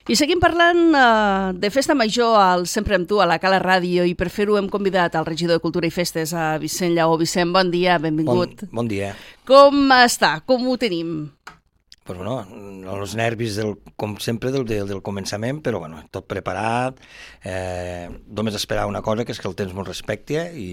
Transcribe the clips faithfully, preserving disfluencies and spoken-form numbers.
I seguim parlant uh, de Festa Major al Sempre amb tu, a la Cala Ràdio, i per fer-ho hem convidat al regidor de Cultura i Festes, a Vicent Lleó. Vicent, bon dia, benvingut. Bon, bon dia. Com està? Com ho tenim? Pues bueno, els nervis, del, com sempre, del, del, del començament, però bueno, tot preparat. Eh, només esperar una cosa, que és que el temps m'ho respecti i,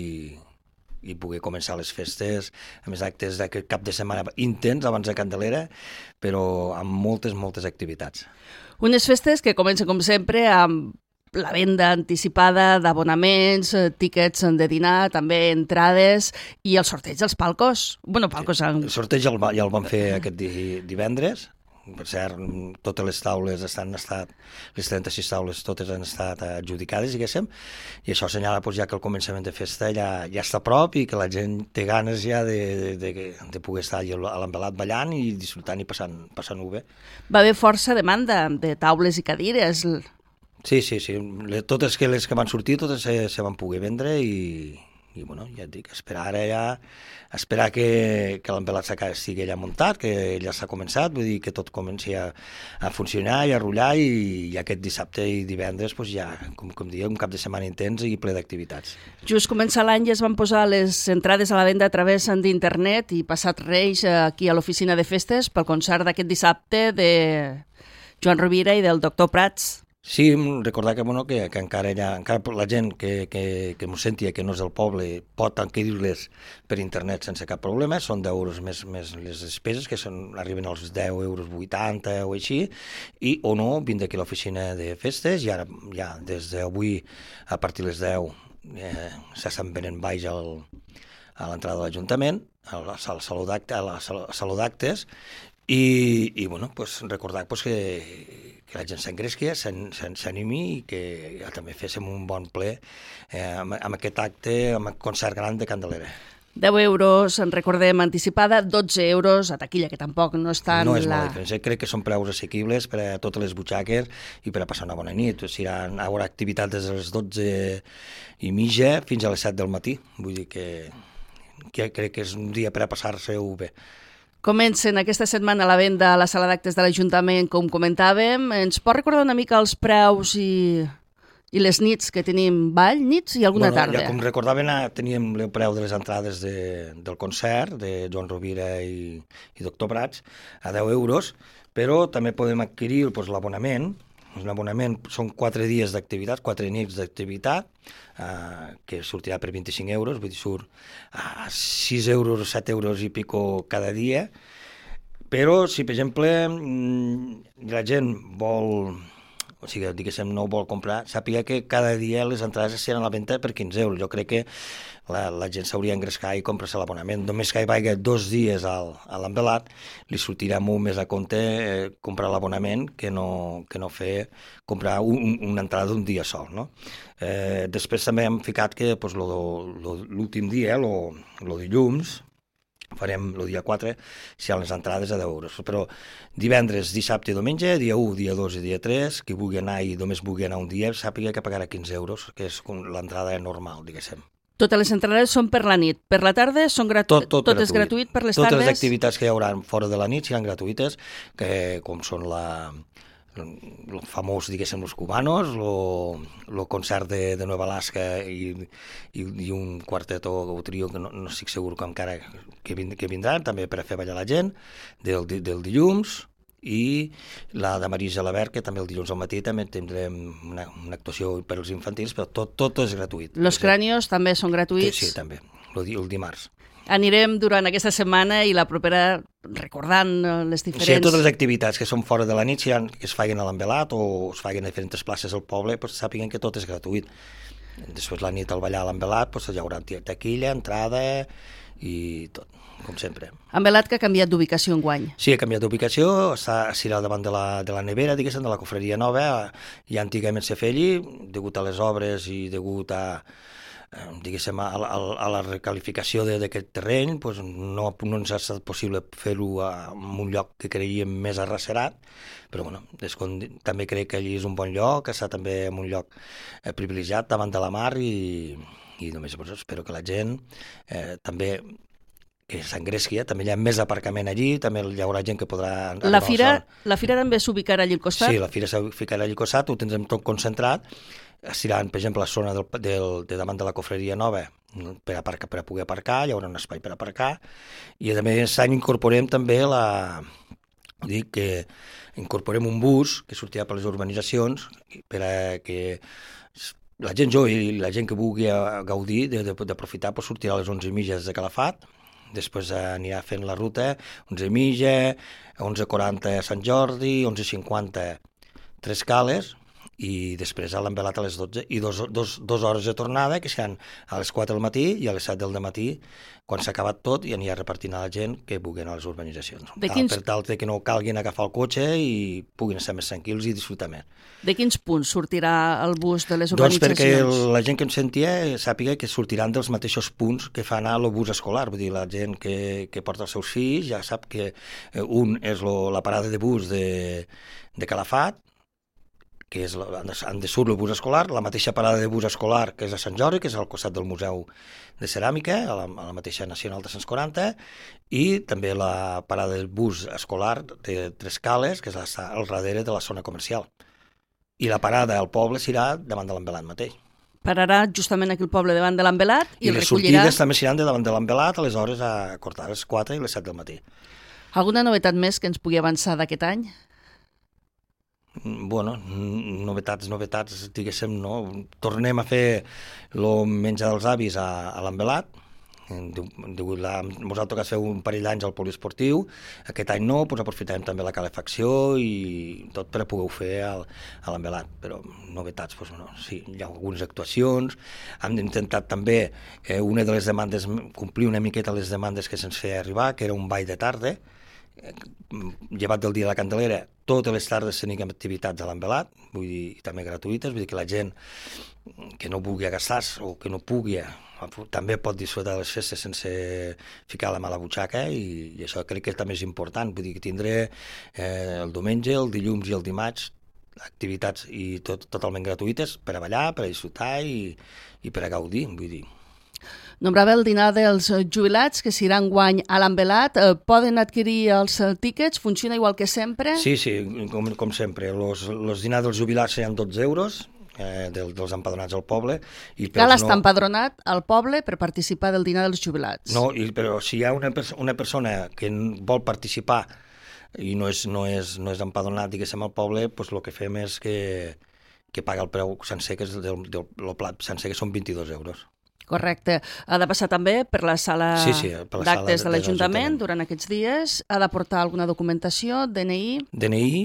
i pugui començar les festes, a més actes d'aquest cap de setmana intens abans de Candelera, però amb moltes, moltes activitats. Unes festes que comencen, com sempre, amb la venda anticipada d'abonaments, tíquets de dinar, també entrades i el sorteig dels palcos. Bueno, palcos... En... El sorteig ja el, ja el vam fer aquest divendres. Per cert, totes les taules estan estat, les trenta-sis taules totes han estat adjudicades, diguéssim, i això assenyala doncs, ja que el començament de festa ja, ja està a prop i que la gent té ganes ja de, de, de, de poder estar a l'envelat ballant i disfrutant i passant, passant-ho bé. Va haver força demanda de taules i cadires. Sí, sí, sí. Totes que les que van sortir, totes se, se van poder vendre i, i bueno, ja et dic, esperar ara ja, esperar que, que l'envelat estigui ja muntat, que ja s'ha començat, vull dir que tot comenci a, a funcionar i a rotllar i, i aquest dissabte i divendres pues ja, com, com diem, un cap de setmana intens i ple d'activitats. Just començar l'any ja es van posar les entrades a la venda a través d'internet i passat Reis aquí a l'oficina de festes pel concert d'aquest dissabte de Joan Rovira i del doctor Prats. Sí, recordar que, bueno, que, que encara, ja, encara la gent que, que, que m'ho sentia, que no és del poble, pot adquirir-les per internet sense cap problema, són deu euros més, més les despeses, que són, arriben als deu euros vuitanta o així, i o no, vindre aquí a l'oficina de festes, i ara ja des d'avui a partir de les deu eh, s'estan venent baix al, a l'entrada de l'Ajuntament, al, al saló d'actes, i, i bueno, pues, recordar pues, que que la gent s'engresqui, s'animi i que ja també féssim un bon ple eh, amb, amb aquest acte, amb el concert gran de Candelera. deu euros, en recordem, anticipada, dotze euros a taquilla, que tampoc no és tan... No és la... molt diferent, crec que són preus assequibles per a totes les butxaques i per a passar una bona nit. O sigui, hi haurà activitat des de les dotze i mitja fins a les set del matí, vull dir que, que crec que és un dia per a passar-se-ho bé. Comencen aquesta setmana la venda a la sala d'actes de l'Ajuntament, com comentàvem. Ens pot recordar una mica els preus i, i les nits que tenim? Ball, nits i alguna bueno, tarda? Ja, com recordaven, teníem el preu de les entrades de, del concert de Joan Rovira i, i doctor Prats a deu euros, però també podem adquirir pues, l'abonament. Un abonament són quatre dies d'activitat, quatre nits d'activitat, eh, que sortirà per vint-i-cinc euros, vull dir, surt a sis euros, set euros i pico cada dia, però si, per exemple, la gent vol, o sigui, diguéssim, no ho vol comprar, sàpiga que cada dia les entrades seran a la venda per quinze euros. Jo crec que la, la gent s'hauria d'engrescar i comprar-se l'abonament. Només que hi vagi dos dies al, a l'envelat, li sortirà molt més a compte eh, comprar l'abonament que no, que no fer comprar un, una entrada d'un dia sol, no? Eh, després també hem ficat que pues, lo, lo, l'últim dia, lo, lo dilluns, farem el dia quatre, si hi ha les entrades a deu euros. Però divendres, dissabte i diumenge, dia u, dia dos i dia tres, qui vulgui anar i només vulgui anar un dia, sàpiga que pagarà quinze euros, que és l'entrada normal, diguéssim. Totes les entrades són per la nit. Per la tarda són gratu... tot, tot, tot gratuït. És gratuït per les Totes tardes? les activitats que hi haurà fora de la nit seran gratuïtes, que, com són la... el famós, diguéssim, los cubanos, el concert de, de Nueva Alaska i, i, i un quartet o, o trio que no, no estic segur que encara que, vind, que vindran, també per a fer ballar la gent, del, del dilluns, i la de Marisa Gelabert, que també el dilluns al matí també tindrem una, una actuació per als infantils, però tot, tot és gratuït. Los crànios també són gratuïts? Sí, sí, també, el, el dimarts. Anirem durant aquesta setmana i la propera recordant les diferents... Sí, totes les activitats que són fora de la nit, si han, que es facin a l'envelat o es facin a diferents places al poble, pues, sàpiguen que tot és gratuït. Després la nit al ballar a l'envelat pues, hi haurà taquilla, entrada i tot, com sempre. Envelat que ha canviat d'ubicació enguany. Sí, ha canviat d'ubicació, està a davant de la, de la nevera, diguéssim, de la cofreria nova, i antigament se feia, degut a les obres i degut a diguéssim, a, a, a la recalificació d'aquest terreny, doncs no, no ens ha estat possible fer-ho en un lloc que creiem més arracerat, però bueno, com, també crec que allí és un bon lloc, està també en un lloc eh, privilegiat davant de la mar i, i només doncs, espero que la gent eh, també que és Sant Grècia, també hi ha més aparcament allí, també hi haurà gent que podrà... La fira, la fira també s'ubicarà allí al costat? Sí, la fira s'ubicarà allí al costat, ho tindrem tot concentrat, estiran, per exemple, la zona del, del, de davant de la cofreria nova, per, aparcar, per a poder aparcar, hi haurà un espai per aparcar, i a més any incorporem també la... dic que incorporem un bus que sortirà per les urbanitzacions per a que la gent jove i la gent que vulgui gaudir d'aprofitar pues, sortirà a les onze mitges de Calafat, després anirà fent la ruta onze mitja, onze quaranta a Sant Jordi, onze cinquanta Tres Cales, i després a l'Envelat a les dotze, i dos, dos, dos hores de tornada, que seran a les quatre del matí i a les set del matí, quan s'ha acabat tot, i anirà repartint a la gent que vulgui anar a les urbanitzacions. De quins... Per tal que no calguin agafar el cotxe i puguin estar més tranquils i disfrutar més. De quins punts sortirà el bus de les urbanitzacions? Doncs perquè la gent que ens sentia sàpiga que sortiran dels mateixos punts que fa anar el bus escolar. Vull dir, la gent que, que porta els seus fills ja sap que un és lo, la parada de bus de, de Calafat, que és, han de surt el bus escolar, la mateixa parada de bus escolar que és a Sant Jordi, que és al costat del Museu de Ceràmica, a la, a la mateixa Nacional tres cents quaranta, i també la parada del bus escolar de Tres Cales, que és al darrere de la zona comercial. I la parada al poble serà davant de l'Envelat mateix. Pararà justament aquí al poble davant de l'Envelat i, I les recollirà... sortides també seran de davant de l'Envelat a les hores a cortar les quatre i les set del matí. Alguna novetat més que ens pugui avançar d'aquest any? Bueno, novetats, novetats, diguéssim, no? Tornem a fer el menjar dels avis a, a l'Envelat. Ens ha tocat fer un parell d'anys al poliesportiu, aquest any no, doncs aprofitarem també la calefacció i tot per a poder-ho fer al, a l'Envelat, però novetats, doncs no, sí, hi ha algunes actuacions, hem intentat també eh, una de les demandes, complir una miqueta les demandes que se'ns feia arribar, que era un ball de tarda, llevat del dia de la Candelera, totes les tardes tenim activitats a l'Envelat, vull dir, també gratuïtes, vull dir que la gent que no vulgui gastar-se o que no pugui també pot disfrutar de les festes sense ficar la mà a la butxaca i, i això crec que també és important, vull dir que tindré eh, el diumenge, el dilluns i el dimarts activitats i tot, totalment gratuïtes per a ballar, per a disfrutar i, i per a gaudir, vull dir. Nombrava el dinar dels jubilats, que serà enguany a l'Envelat. Eh, poden adquirir els tíquets? Funciona igual que sempre? Sí, sí, com, com sempre. Els dinars dels jubilats seran dotze euros, eh, dels, dels empadronats al poble. I Cal no... estar empadronat al poble per participar del dinar dels jubilats. No, i, però si hi ha una, una persona que vol participar i no és, no és, no és empadronat, diguéssim, al poble, doncs el que fem és que, que paga el preu sencer, que és del, del, del plat sencer, que són vint-i-dos euros. Correcte. Ha de passar també per la sala sí, sí, per la d'actes sala de l'Ajuntament durant aquests dies. Ha de portar alguna documentació, D N I... D N I...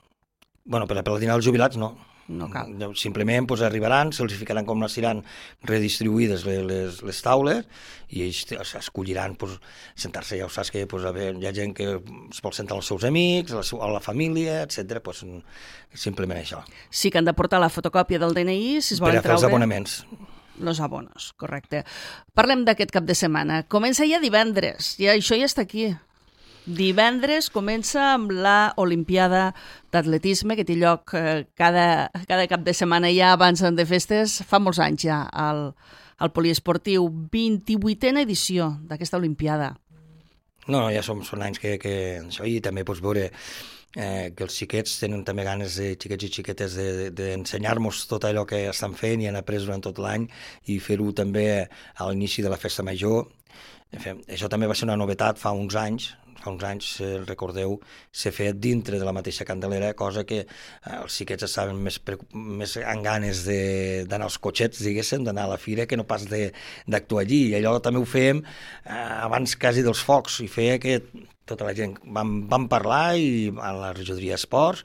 Bueno, per, per al dinar dels jubilats no. No cal. Simplement pues, arribaran, se'ls ficaran com seran redistribuïdes les, les, les taules i ells escolliran pues, sentar-se. Ja ho saps que pues, veure, hi ha gent que es vol sentar amb els seus amics, la, la família, etcètera. Pues, simplement això. Sí que han de portar la fotocòpia del D N I si es volen treure. Per a fer els abonaments. Los abonos, correcte. Parlem d'aquest cap de setmana. Comença ja divendres, ja, això ja està aquí. Divendres comença amb la Olimpiada d'Atletisme, que té lloc eh, cada, cada cap de setmana ja abans de festes, fa molts anys ja, al, al poliesportiu. vint-i-vuitena edició d'aquesta Olimpiada. No, no, ja som, són anys que, que això, i també pots veure eh, que els xiquets tenen també ganes, de xiquets i xiquetes, d'ensenyar-nos de, de tot allò que estan fent i han après durant tot l'any i fer-ho també a l'inici de la festa major. En fi, això també va ser una novetat fa uns anys, fa uns anys, eh, recordeu, s'ha fet dintre de la mateixa Candelera, cosa que eh, els xiquets estaven més, més amb ganes d'anar als cotxets, diguéssim, d'anar a la fira, que no pas d'actuar allí. I allò també ho fèiem eh, abans quasi dels focs, i feia que tota la gent vam, vam parlar i a la regidoria d'esports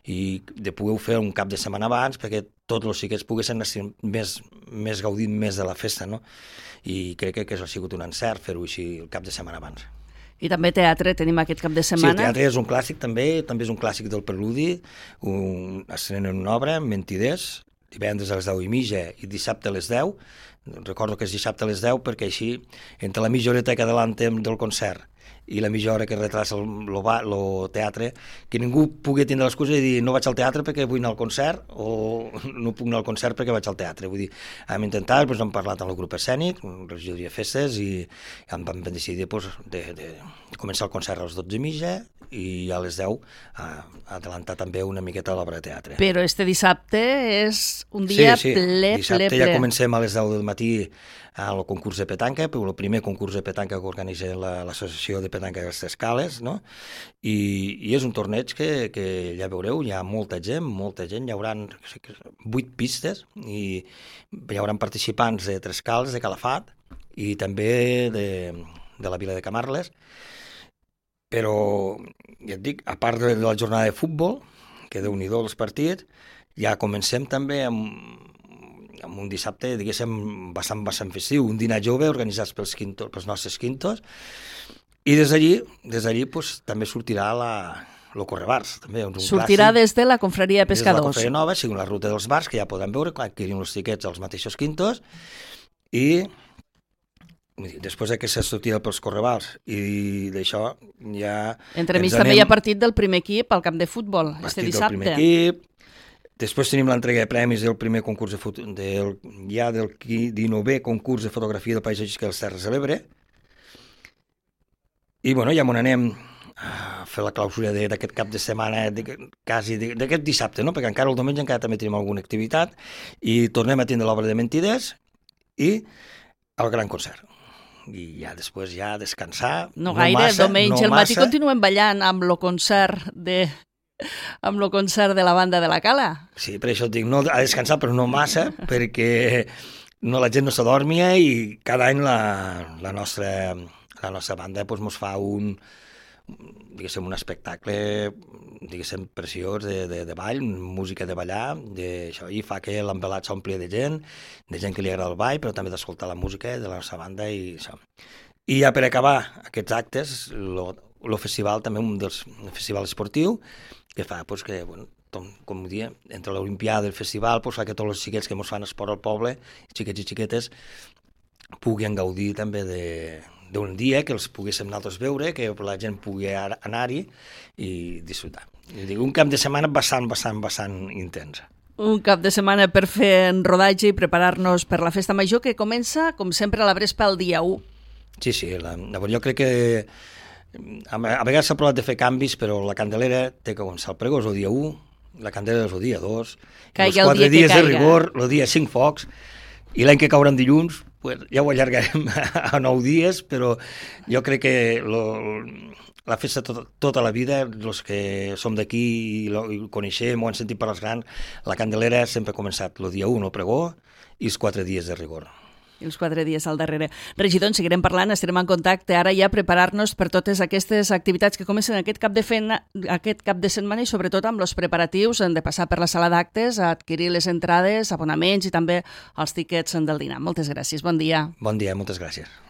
i de poder fer un cap de setmana abans perquè tots els xiquets poguessin més, més gaudint més de la festa, no? I crec que, que això ha sigut un encert fer-ho així el cap de setmana abans. I també teatre tenim aquest cap de setmana. Sí, el teatre és un clàssic també, també és un clàssic del Preludi, un, estrenen una obra, Mentiders, divendres a les deu i mitja i dissabte a les deu. Recordo que és dissabte a les deu perquè així, entre la mitja horeta que adellantem del concert i la mitja hora que retrasa el, el, bar, el teatre, que ningú pugui tindre l'excusa de dir no vaig al teatre perquè vull anar al concert o no puc anar al concert perquè vaig al teatre. Vull dir, hem intentat, doncs, hem parlat amb el grup escènic, regidoria de festes, i vam, vam decidir doncs, de, de, de començar el concert a les dotze i mitja i a les deu a, a adelantar també una miqueta l'obra de teatre. Però este dissabte és un dia sí, sí. ple, Dissabte ple, ple. ja comencem a les deu del matí al concurs de petanca, el primer concurs de petanca que organitza l'Associació de Petanca de les Escales, no? I, i és un torneig que, que ja veureu, hi ha molta gent, molta gent, hi haurà vuit pistes i hi haurà participants de Trescals, de Calafat i també de, de la vila de Camarles, però ja et dic, a part de la jornada de futbol, que déu-n'hi-do els partits, ja comencem també amb amb un dissabte, diguéssim, bastant, bastant festiu, un dinar jove organitzat pels, quintos, pels nostres quintos, i des d'allí, des d'allí, pues, també sortirà la, el Correbars. També, un sortirà clàssic, des de la Confraria de Pescadors. Des de la Confraria Nova, sigui la ruta dels bars, que ja podem veure, adquirim els tiquets als mateixos quintos, i després que se sortirà pels Correbars i d'això ja... Entremig també anem... hi ha partit del primer equip al camp de futbol, este dissabte. Partit del primer equip. Després tenim l'entrega de premis del primer concurs de foto, del, ja del dinovè concurs de fotografia del paisatgisme de les Terres de l'Ebre. I bueno, ja m'on anem a fer la clausura d'aquest cap de setmana, de, quasi d'aquest dissabte, no? Perquè encara el diumenge encara també tenim alguna activitat i tornem a tindre l'obra de Mentides i el gran concert. I ja després ja descansar. No, no gaire, massa, diumenge no al matí massa. Continuem ballant amb el concert de... amb el concert de la banda de la Cala. Sí, per això et dic, no, a descansar, però no massa, perquè no, la gent no s'adormia i cada any la, la, nostra, la nostra banda doncs, mos fa un, diguéssim, un espectacle diguéssim, preciós de, de, de ball, música de ballar, de, això, i fa que l'envelat s'ompli de gent, de gent que li agrada el ball, però també d'escoltar la música de la nostra banda i això. I ja per acabar aquests actes, el festival, també un dels un festival esportiu, que fa pues, que, bueno, com, com dia, entre l'Olimpiada i el festival, pues, fa que tots els xiquets que ens fan esport al poble, xiquets i xiquetes, puguin gaudir també d'un dia, que els poguéssim nosaltres veure, que la gent pugui anar-hi i disfrutar. I dic, un cap de setmana bastant, bastant, bastant intens. Un cap de setmana per fer rodatge i preparar-nos per la festa major, que comença, com sempre, a la Vespa el dia u. Sí, sí, la, jo crec que a vegades s'ha provat de fer canvis, però la Candelera té que començar el pregó, és el dia u, la Candelera és el dia dos, els quatre dies de rigor, el dia cinc focs, i l'any que caurà en dilluns, pues, ja ho allargarem a nou dies, però jo crec que lo, la festa tot, tota la vida, els que som d'aquí i ho coneixem, ho han sentit per als grans, la Candelera sempre ha començat el dia u, el pregó, i els quatre dies de rigor. I els quatre dies al darrere. Regidor, en seguirem parlant, estarem en contacte ara ja preparar-nos per totes aquestes activitats que comencen aquest cap de, fena, aquest cap de setmana i sobretot amb els preparatius de passar per la sala d'actes, a adquirir les entrades, abonaments i també els tiquets del dinar. Moltes gràcies, bon dia. Bon dia, moltes gràcies.